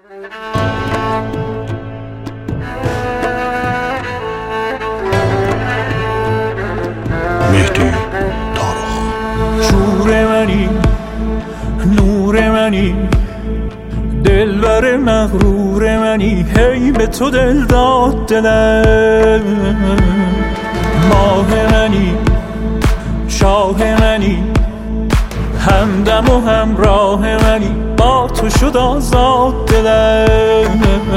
مهدی طارق. شور منی، نور منی، دلبر مغرور منی، هی به تو دل داد دلم. ماه منی، شاه منی، همدم و همراه منی، با تو شد آزاد دلم.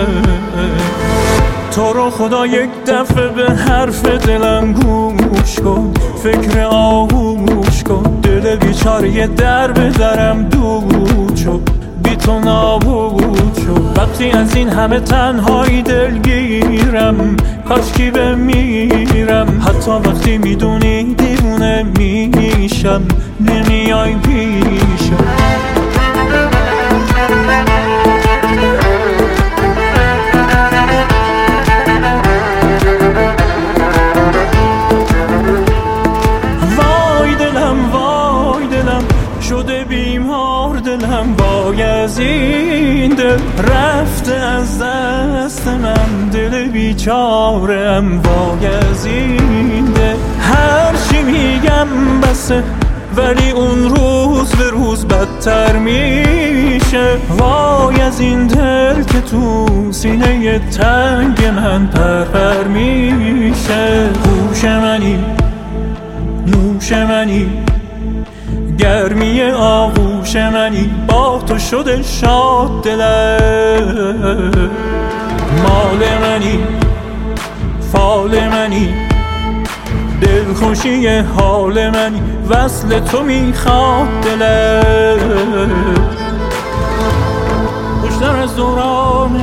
تو رو خدا یک دفعه به حرف دلم گوش کن، فکر آغوش کن، دل بیچاره در به درم دود شد، بی تو نابود شد. وقتی از این همه تنهایی دلگیرم، کاشکی بمیرم. حتی وقتی میدونی دیوونه میشم، نمیای پیشم. شده بیمار دلم، وای از این دل رفته از دست من، دل بیچارم، وای از این دل. هر چی میگم بسه، ولی اون روز به روز بدتر میشه. وای از این دل که تو سینه تنگ من پرپر میشه. هوش منی، نوش منی، گرمی آغوش منی، با تو شده شاد دلم. مال منی، فال منی، دلخوشی حال منی، وصل تو میخواد دلم. خوشتر از دوران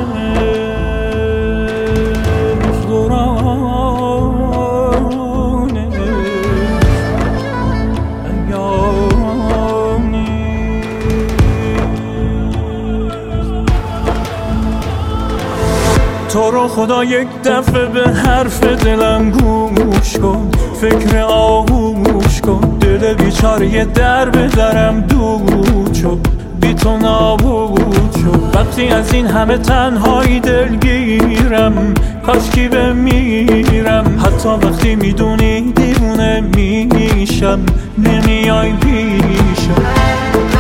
تو رو خدا یک دفعه به حرف دلم گوش کن، فکر آغوش کن، دل بیچاره در به درم دود شد، بی تو نابود شد. وقتی از این همه تنهایی دلگیرم، کاشکی بمیرم. حتی وقتی میدونی دیوونه میشم، نمیای پیشم.